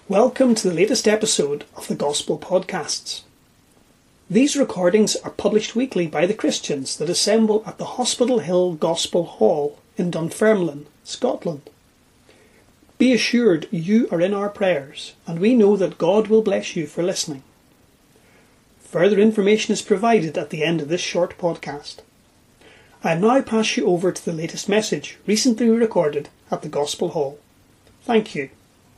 Welcome to the latest episode of the Gospel Podcasts. These recordings are published weekly by the Christians that assemble at the Hospital Hill Gospel Hall in Dunfermline, Scotland. Be assured you are in our prayers, and we know that God will bless you for listening. Further information is provided at the end of this short podcast. I now pass you over to the latest message recently recorded at the Gospel Hall. Thank you.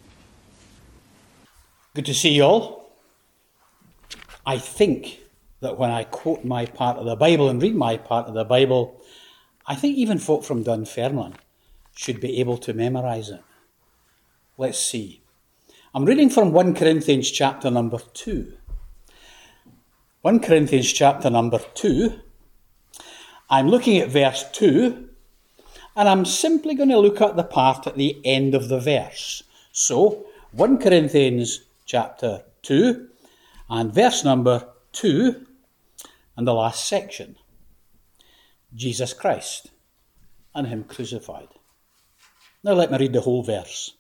Good to see you all. I think that when I quote my part of the Bible and read my part of the Bible, I think even folk from Dunfermline should be able to memorise it. Let's see. I'm reading from 1 Corinthians chapter number 2. 1 Corinthians chapter number 2. I'm looking at verse 2, and I'm simply going to look at the part at the end of the verse. So, 1 Corinthians chapter 2 and verse number 2 and the last section. Jesus Christ and Him crucified. Now let me read the whole verse.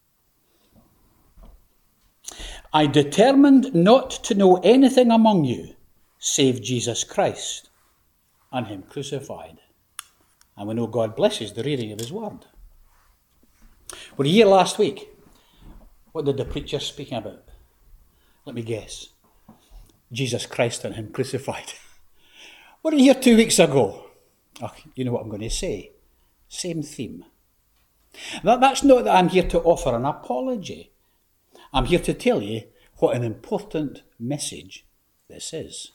I determined not to know anything among you save Jesus Christ and Him crucified. And we know God blesses the reading of His word. Were you here last week? What did the preacher speaking about? Let me guess. Jesus Christ and Him crucified. Were you here 2 weeks ago? Oh, you know what I'm going to say. Same theme. That's not that I'm here to offer an apology. I'm here to tell you what an important message this is.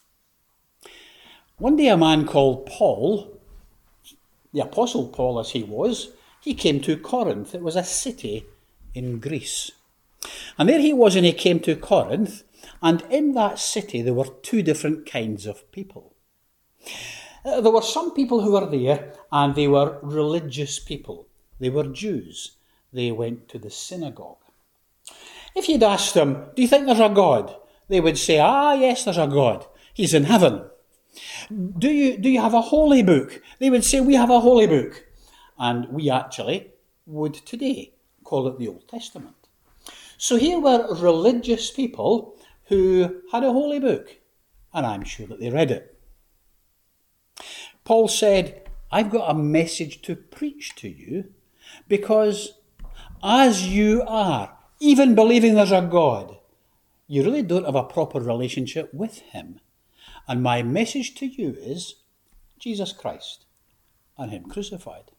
One day a man called Paul, the Apostle Paul as he was, he came to Corinth. It was a city in Greece. And there he was, and he came to Corinth, and in that city there were two different kinds of people. There were some people who were there, and they were religious people. They were Jews. They went to the synagogue. If you'd asked them, do you think there's a God? They would say, yes, there's a God. He's in heaven. Do you have a holy book? They would say, we have a holy book. And we actually would today call it the Old Testament. So here were religious people who had a holy book, and I'm sure that they read it. Paul said, I've got a message to preach to you, because as you are, even believing there's a God, you really don't have a proper relationship with Him. And my message to you is Jesus Christ and Him crucified.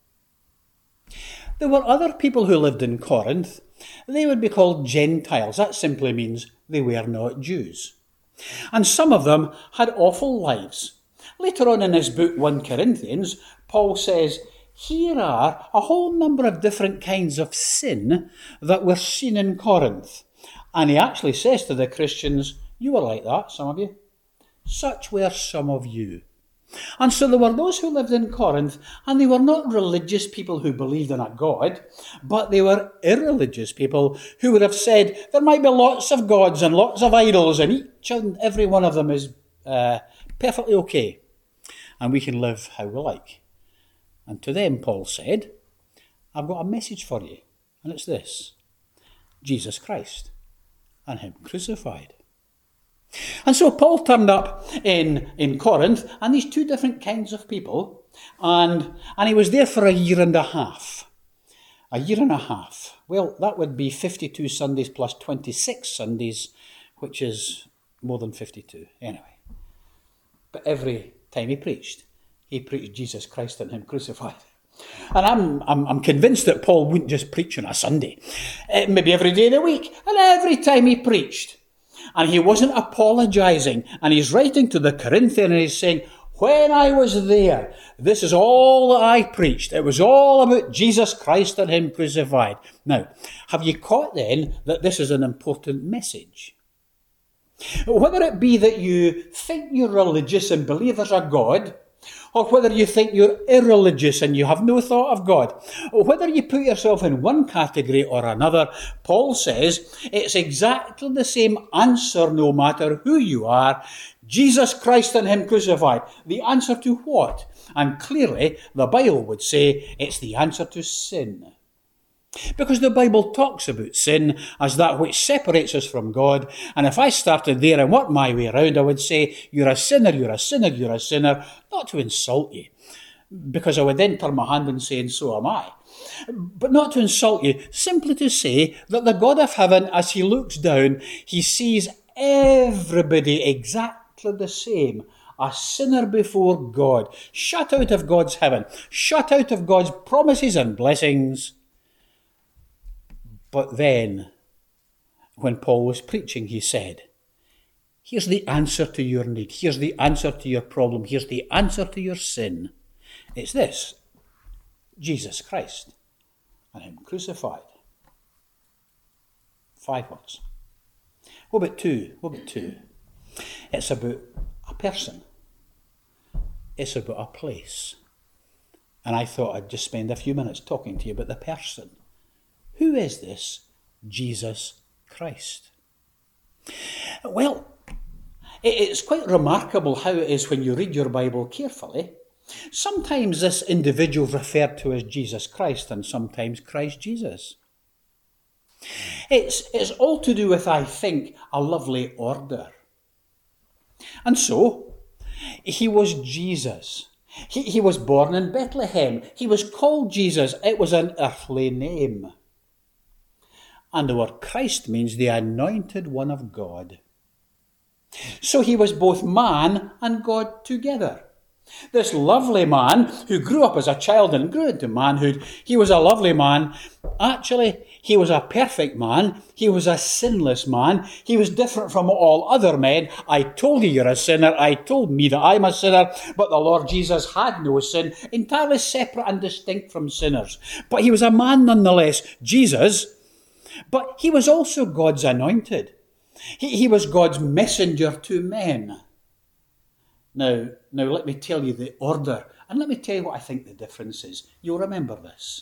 There were other people who lived in Corinth. They would be called Gentiles. That simply means they were not Jews. And some of them had awful lives. Later on in his book, 1 Corinthians, Paul says, here are a whole number of different kinds of sin that were seen in Corinth. And he actually says to the Christians, you were like that, some of you. Such were some of you. And so there were those who lived in Corinth, and they were not religious people who believed in a God, but they were irreligious people who would have said there might be lots of gods and lots of idols, and each and every one of them is perfectly okay, and we can live how we like. And to them, Paul said, I've got a message for you, and it's this: Jesus Christ and Him crucified. And so Paul turned up in Corinth, and these two different kinds of people, and he was there for a year and a half. A year and a half. Well, that would be 52 Sundays plus 26 Sundays, which is more than 52. Anyway. But every time he preached Jesus Christ and Him crucified. And I'm convinced that Paul wouldn't just preach on a Sunday. Maybe every day of the week. And every time he preached. And he wasn't apologising. And he's writing to the Corinthians, and he's saying, when I was there, this is all that I preached. It was all about Jesus Christ and Him crucified. Now, have you caught then that this is an important message? Whether it be that you think you're religious and believe there's a God, or whether you think you're irreligious and you have no thought of God, or whether you put yourself in one category or another, Paul says it's exactly the same answer no matter who you are. Jesus Christ and Him crucified. The answer to what? And clearly the Bible would say it's the answer to sin. Because the Bible talks about sin as that which separates us from God. And if I started there and worked my way around, I would say, you're a sinner, you're a sinner, you're a sinner, not to insult you. Because I would then turn my hand and say, and so am I. But not to insult you, simply to say that the God of heaven, as he looks down, he sees everybody exactly the same. A sinner before God, shut out of God's heaven, shut out of God's promises and blessings. But then, when Paul was preaching, he said, here's the answer to your need. Here's the answer to your problem. Here's the answer to your sin. It's this: Jesus Christ and him crucified. 5 words. What about 2? What about 2? It's about a person. It's about a place. And I thought I'd just spend a few minutes talking to you about the person. Who is this Jesus Christ? Well, it's quite remarkable how it is when you read your Bible carefully. Sometimes this individual is referred to as Jesus Christ and sometimes Christ Jesus. It's all to do with, I think, a lovely order. And so, he was Jesus. He was born in Bethlehem. He was called Jesus. It was an earthly name. And the word Christ means the anointed one of God. So he was both man and God together. This lovely man who grew up as a child and grew into manhood, he was a lovely man. Actually, he was a perfect man. He was a sinless man. He was different from all other men. I told you you're a sinner. I told me that I'm a sinner. But the Lord Jesus had no sin, entirely separate and distinct from sinners. But he was a man nonetheless, Jesus. But he was also God's anointed. He was God's messenger to men. Now, let me tell you the order, and let me tell you what I think the difference is. You'll remember this.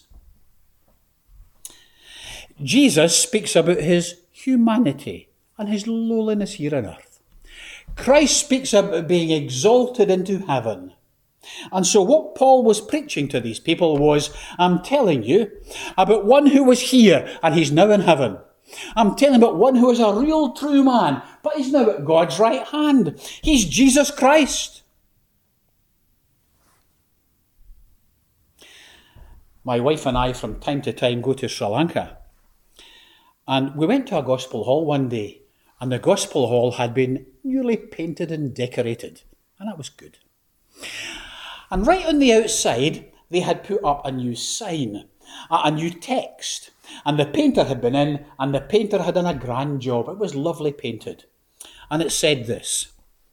Jesus speaks about his humanity and his lowliness here on earth. Christ speaks about being exalted into heaven. And so what Paul was preaching to these people was, I'm telling you about one who was here and he's now in heaven. I'm telling about one who is a real true man, but he's now at God's right hand. He's Jesus Christ. My wife and I from time to time go to Sri Lanka. And we went to a gospel hall one day, and the gospel hall had been newly painted and decorated, and that was good. And right on the outside, they had put up a new sign, a new text. And the painter had been in, and the painter had done a grand job. It was lovely painted. And it said this: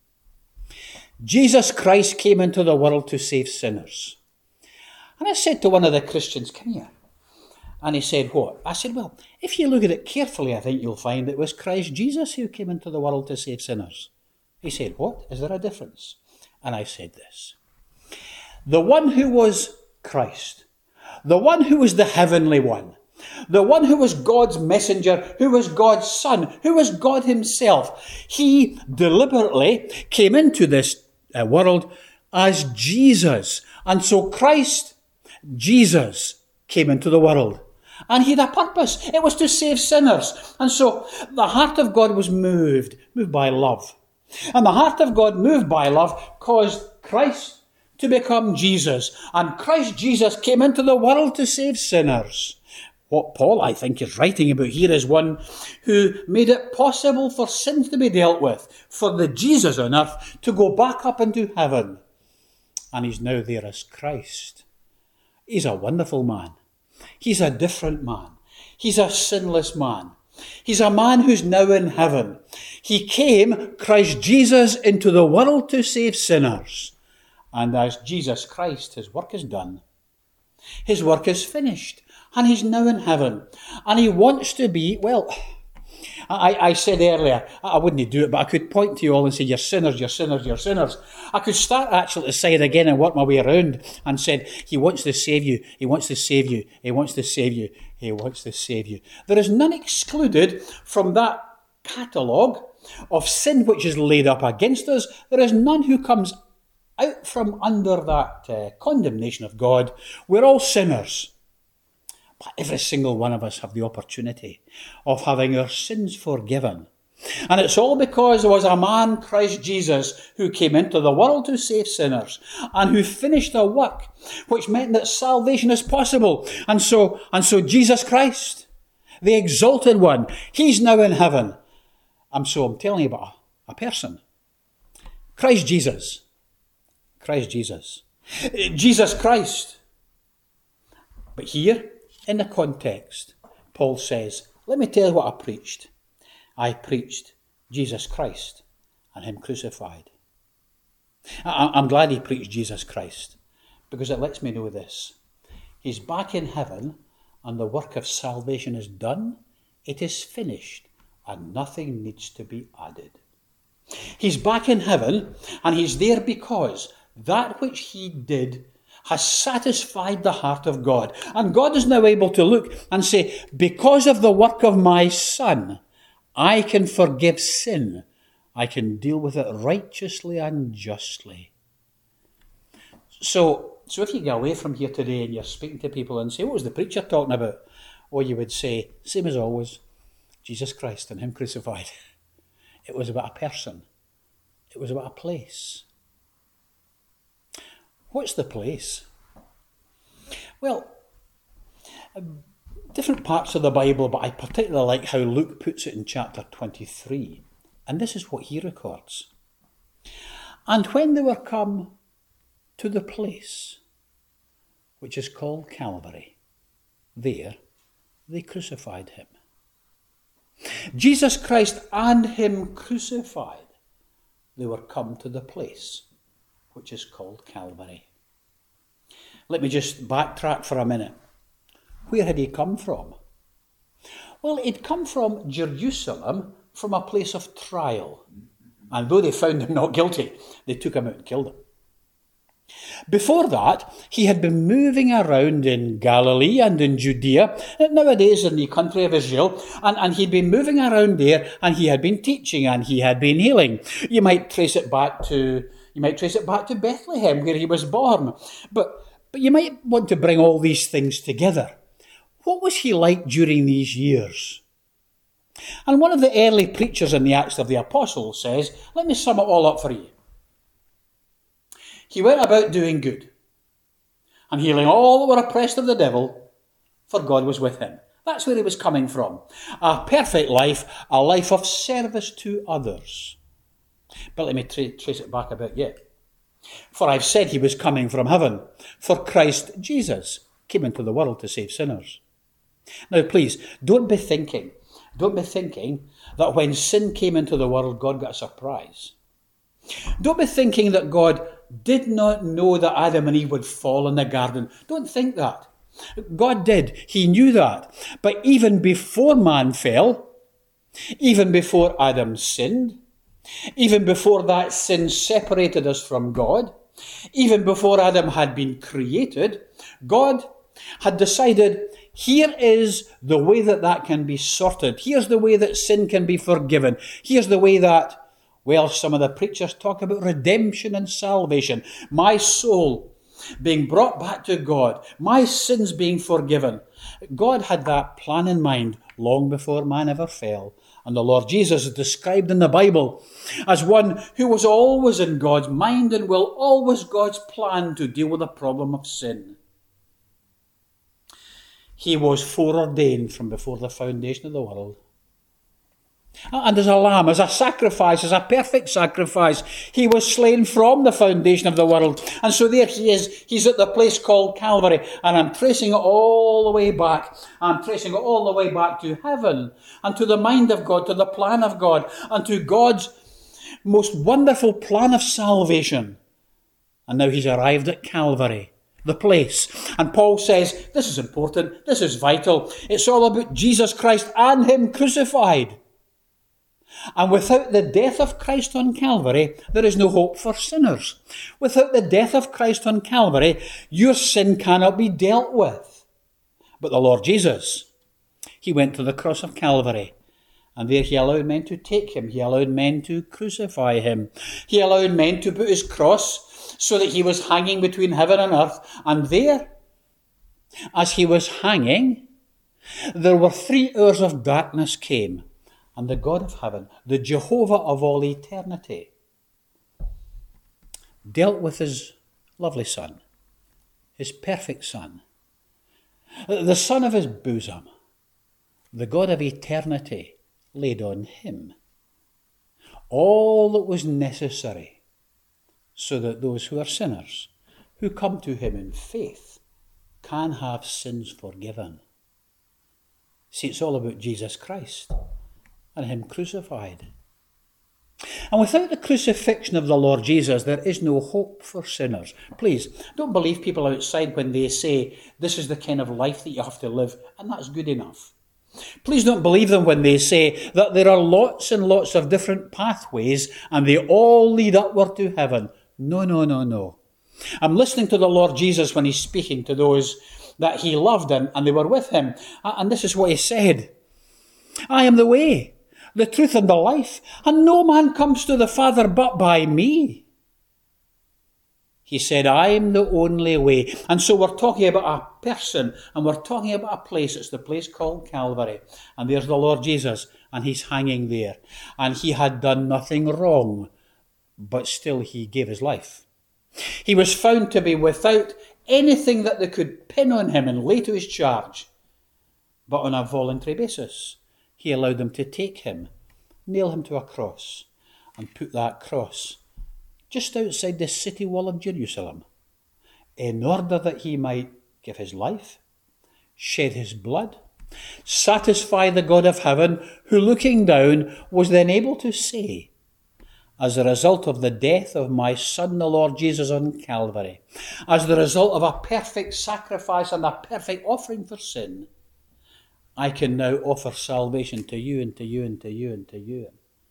Jesus Christ came into the world to save sinners. And I said to one of the Christians, come here. And he said, what? I said, well, if you look at it carefully, I think you'll find it was Christ Jesus who came into the world to save sinners. He said, what? Is there a difference? And I said this: the one who was Christ, the one who was the heavenly one, the one who was God's messenger, who was God's son, who was God himself, he deliberately came into this world as Jesus. And so Christ, Jesus, came into the world. And he had a purpose. It was to save sinners. And so the heart of God was moved by love. And the heart of God, moved by love, caused Christ to become Jesus. And Christ Jesus came into the world to save sinners. What Paul, I think, is writing about here is one who made it possible for sins to be dealt with, for the Jesus on earth to go back up into heaven. And he's now there as Christ. He's a wonderful man. He's a different man. He's a sinless man. He's a man who's now in heaven. He came, Christ Jesus, into the world to save sinners. And as Jesus Christ, his work is done. His work is finished. And he's now in heaven. And he wants to be, well, I said earlier, I wouldn't do it, but I could point to you all and say, you're sinners, you're sinners, you're sinners. I could start actually to say it again and work my way around and said, he wants to save you, he wants to save you, he wants to save you, he wants to save you. There is none excluded from that catalogue of sin which is laid up against us. There is none who comes out from under that condemnation of God. We're all sinners. But every single one of us have the opportunity of having our sins forgiven. And it's all because there was a man, Christ Jesus, who came into the world to save sinners and who finished a work which meant that salvation is possible. And so Jesus Christ, the exalted one, he's now in heaven. I'm telling you about a person. Christ Jesus. Jesus Christ. But here, in the context, Paul says, let me tell you what I preached. I preached Jesus Christ and him crucified. I'm glad he preached Jesus Christ, because it lets me know this. He's back in heaven and the work of salvation is done. It is finished and nothing needs to be added. He's back in heaven and he's there because that which he did has satisfied the heart of God. And God is now able to look and say, because of the work of my Son, I can forgive sin. I can deal with it righteously and justly. So if you get away from here today and you're speaking to people and say, what was the preacher talking about? Or you would say, same as always, Jesus Christ and him crucified. It was about a person. It was about a place. What's the place? Well, different parts of the Bible, but I particularly like how Luke puts it in chapter 23. And this is what he records. And when they were come to the place which is called Calvary, there they crucified him. Jesus Christ and him crucified, they were come to the place which is called Calvary. Let me just backtrack for a minute. Where had he come from? Well, he'd come from Jerusalem, from a place of trial. And though they found him not guilty, they took him out and killed him. Before that, he had been moving around in Galilee and in Judea, nowadays in the country of Israel, and he'd been moving around there, and he had been teaching and he had been healing. You might trace it back to Bethlehem, where he was born. But you might want to bring all these things together. What was he like during these years? And one of the early preachers in the Acts of the Apostles says, let me sum it all up for you. He went about doing good and healing all that were oppressed of the devil, for God was with him. That's where he was coming from. A perfect life, a life of service to others. But let me trace it back a bit yet. For I've said he was coming from heaven, for Christ Jesus came into the world to save sinners. Now please, don't be thinking that when sin came into the world, God got a surprise. Don't be thinking that God did not know that Adam and Eve would fall in the garden. Don't think that. God did. He knew that. But even before man fell, even before Adam sinned, even before that sin separated us from God, even before Adam had been created, God had decided, here is the way that can be sorted. Here's the way that sin can be forgiven. Here's the way that, well, some of the preachers talk about redemption and salvation. My soul being brought back to God, my sins being forgiven. God had that plan in mind long before man ever fell. And the Lord Jesus is described in the Bible as one who was always in God's mind and will, always God's plan to deal with the problem of sin. He was foreordained from before the foundation of the world. And as a lamb, as a sacrifice, as a perfect sacrifice, he was slain from the foundation of the world. And so there he is. He's at the place called Calvary. And I'm tracing it all the way back. I'm tracing it all the way back to heaven and to the mind of God, to the plan of God, and to God's most wonderful plan of salvation. And now he's arrived at Calvary, the place. And Paul says, this is important. This is vital. It's all about Jesus Christ and him crucified. And without the death of Christ on Calvary, there is no hope for sinners. Without the death of Christ on Calvary, your sin cannot be dealt with. But the Lord Jesus, he went to the cross of Calvary, and there he allowed men to take him. He allowed men to crucify him. He allowed men to put his cross so that he was hanging between heaven and earth. And there, as he was hanging, There were 3 hours of darkness came, and the God of heaven, the Jehovah of all eternity, dealt with his lovely Son, his perfect Son, the Son of his bosom. The God of eternity laid on him all that was necessary so that those who are sinners, who come to him in faith, can have sins forgiven. See, it's all about Jesus Christ and him crucified. And without the crucifixion of the Lord Jesus, there is no hope for sinners. Please, don't believe people outside when they say this is the kind of life that you have to live, and that's good enough. Please don't believe them when they say that there are lots and lots of different pathways and they all lead upward to heaven. No, no, no, no. I'm listening to the Lord Jesus when he's speaking to those that he loved and they were with him. And this is what he said. I am the way, the truth and the life, and no man comes to the Father but by me. He said, I am the only way. And so we're talking about a person, and we're talking about a place. It's the place called Calvary. And there's the Lord Jesus, and he's hanging there. And he had done nothing wrong, but still he gave his life. He was found to be without anything that they could pin on him and lay to his charge. But on a voluntary basis, he allowed them to take him, nail him to a cross, and put that cross just outside the city wall of Jerusalem, in order that he might give his life, shed his blood, satisfy the God of heaven, who looking down was then able to say, as a result of the death of my Son, the Lord Jesus on Calvary, as the result of a perfect sacrifice and a perfect offering for sin, I can now offer salvation to you and to you and to you and to you.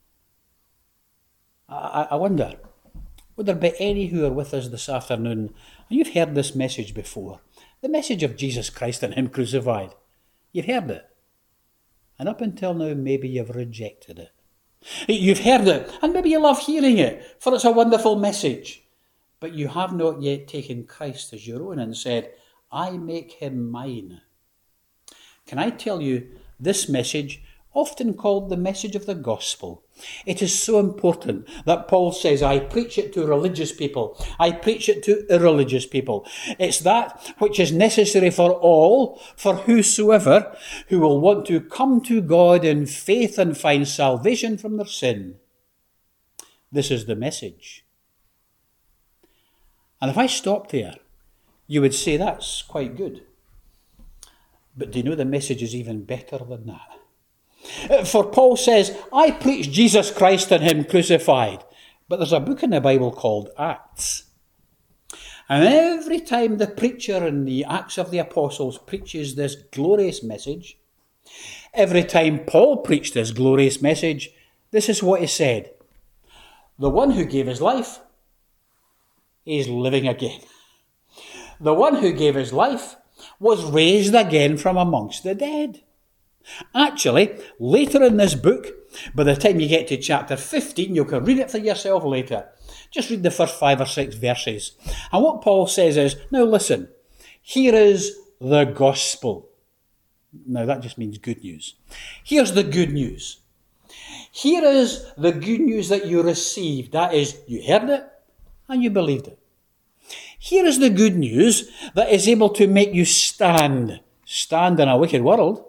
I wonder, would there be any who are with us this afternoon, and you've heard this message before, the message of Jesus Christ and him crucified. You've heard it. And up until now, maybe you've rejected it. You've heard it, and maybe you love hearing it, for it's a wonderful message. But you have not yet taken Christ as your own and said, I make him mine. Can I tell you, this message, often called the message of the gospel, it is so important that Paul says, I preach it to religious people. I preach it to irreligious people. It's that which is necessary for all, for whosoever who will want to come to God in faith and find salvation from their sin. This is the message. And if I stopped there, you would say that's quite good. But do you know the message is even better than that? For Paul says, I preach Jesus Christ and him crucified. But there's a book in the Bible called Acts. And every time the preacher in the Acts of the Apostles preaches this glorious message, every time Paul preached this glorious message, this is what he said. The one who gave his life is living again. The one who gave his life was raised again from amongst the dead. Actually, later in this book, by the time you get to chapter 15, you can read it for yourself later. Just read the first 5 or 6 verses. And what Paul says is, now listen, here is the gospel. Now that just means good news. Here's the good news. Here is the good news that you received. That is, you heard it and you believed it. Here is the good news that is able to make you stand in a wicked world.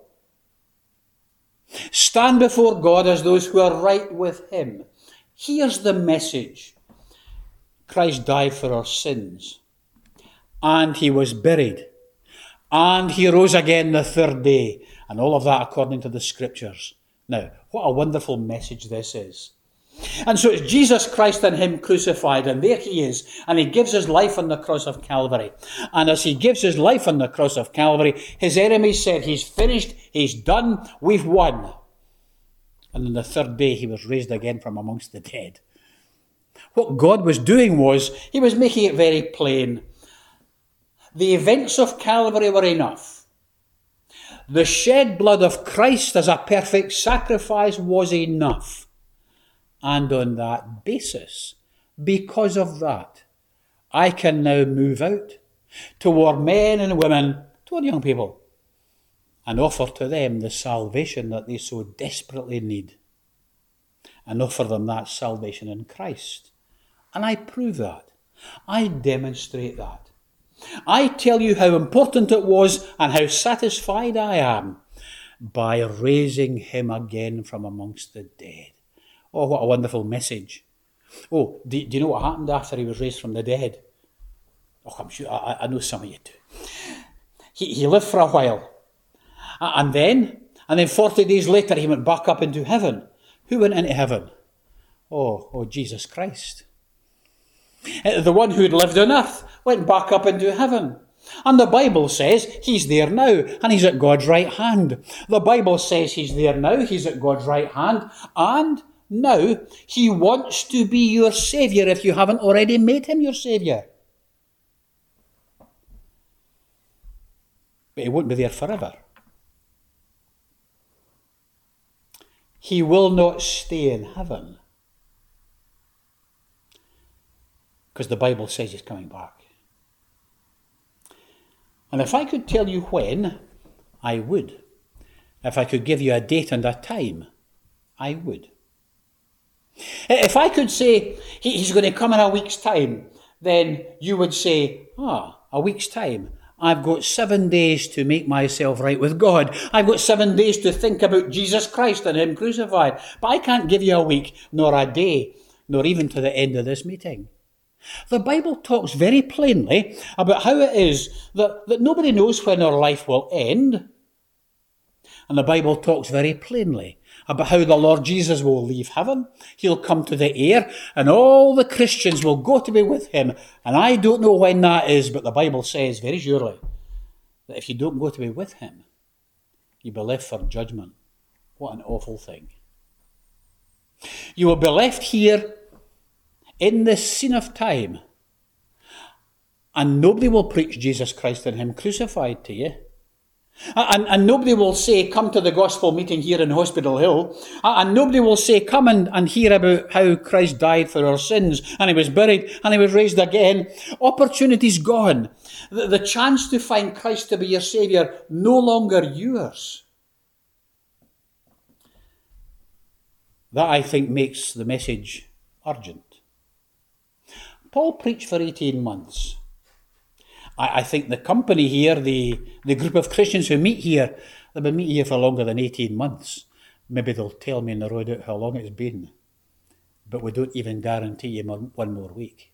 Stand before God as those who are right with him. Here's the message. Christ died for our sins. And he was buried. And he rose again the 3rd day. And all of that according to the scriptures. Now, what a wonderful message this is. And so it's Jesus Christ and him crucified, and there he is, and he gives his life on the cross of Calvary. And as he gives his life on the cross of Calvary, his enemies said, he's finished, he's done, we've won. And on the 3rd day, he was raised again from amongst the dead. What God was doing was, he was making it very plain. The events of Calvary were enough. The shed blood of Christ as a perfect sacrifice was enough. And on that basis, because of that, I can now move out toward men and women, toward young people, and offer to them the salvation that they so desperately need, and offer them that salvation in Christ. And I prove that. I demonstrate that. I tell you how important it was and how satisfied I am by raising him again from amongst the dead. Oh, what a wonderful message. Oh, do you know what happened after he was raised from the dead? Oh, I'm sure, I know some of you do. He lived for a while. And then 40 days later, he went back up into heaven. Who went into heaven? Oh, Jesus Christ. The one who had lived on earth went back up into heaven. And the Bible says he's there now, and he's at God's right hand. The Bible says he's there now, he's at God's right hand, and now he wants to be your Saviour if you haven't already made him your Saviour. But he won't be there forever. He will not stay in heaven, because the Bible says he's coming back. And if I could tell you when, I would. If I could give you a date and a time, I would. If I could say he's going to come in a week's time, then you would say, a week's time. I've got 7 days to make myself right with God. I've got 7 days to think about Jesus Christ and him crucified. But I can't give you a week, nor a day, nor even to the end of this meeting. The Bible talks very plainly about how it is that nobody knows when our life will end. And the Bible talks very plainly about how the Lord Jesus will leave heaven. He'll come to the air, and all the Christians will go to be with him. And I don't know when that is, but the Bible says very surely that if you don't go to be with him, you'll be left for judgment. What an awful thing. You will be left here in this scene of time, and nobody will preach Jesus Christ and him crucified to you. And nobody will say, come to the gospel meeting here in Hospital Hill. And nobody will say, come and hear about how Christ died for our sins, and he was buried, and he was raised again. Opportunity's gone. The chance to find Christ to be your Saviour, no longer yours. That, I think, makes the message urgent. Paul preached for 18 months. I think the company here, the group of Christians who meet here, they've been meeting here for longer than 18 months. Maybe they'll tell me in the road out how long it's been. But we don't even guarantee you one more week.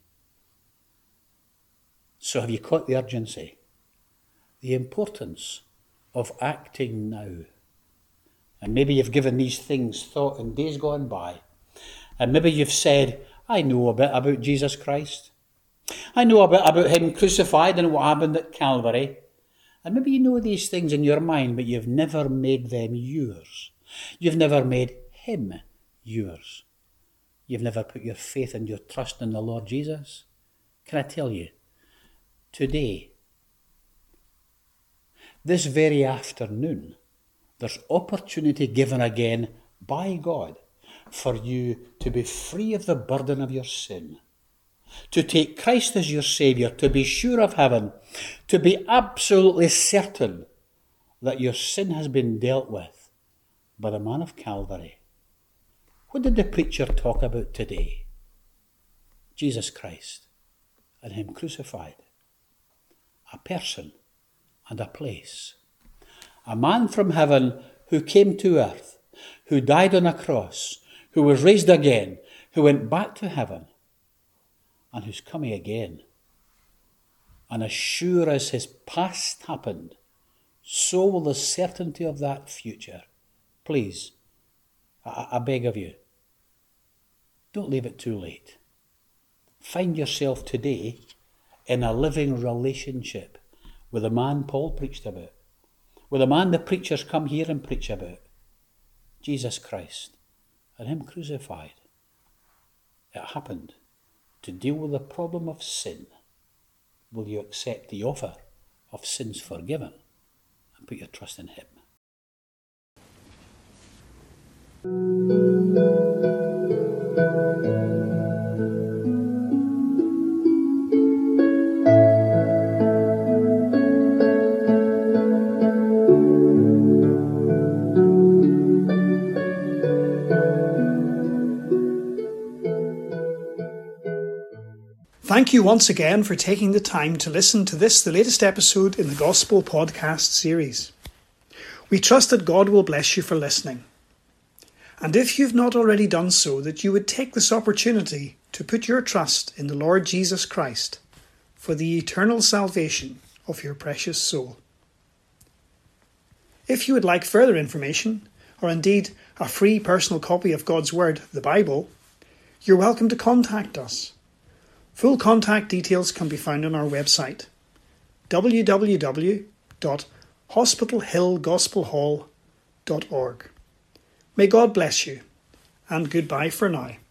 So have you caught the urgency? The importance of acting now. And maybe you've given these things thought in days gone by. And maybe you've said, I know a bit about Jesus Christ. I know a bit about him crucified and what happened at Calvary. And maybe you know these things in your mind, but you've never made them yours. You've never made him yours. You've never put your faith and your trust in the Lord Jesus. Can I tell you, today, this very afternoon, there's opportunity given again by God for you to be free of the burden of your sin, to take Christ as your Saviour, to be sure of heaven, to be absolutely certain that your sin has been dealt with by the man of Calvary. What did the preacher talk about today? Jesus Christ and him crucified. A person and a place. A man from heaven who came to earth, who died on a cross, who was raised again, who went back to heaven, and who's coming again. And as sure as his past happened, so will the certainty of that future. Please, I beg of you, don't leave it too late. Find yourself today in a living relationship with the man Paul preached about, with the man the preachers come here and preach about, Jesus Christ and him crucified. It happened to deal with the problem of sin. Will you accept the offer of sins forgiven and put your trust in him? Thank you once again for taking the time to listen to this, the latest episode in the Gospel Podcast series. We trust that God will bless you for listening. And if you've not already done so, that you would take this opportunity to put your trust in the Lord Jesus Christ for the eternal salvation of your precious soul. If you would like further information, or indeed a free personal copy of God's Word, the Bible, you're welcome to contact us. Full contact details can be found on our website, www.hospitalhillgospelhall.org. May God bless you, and goodbye for now.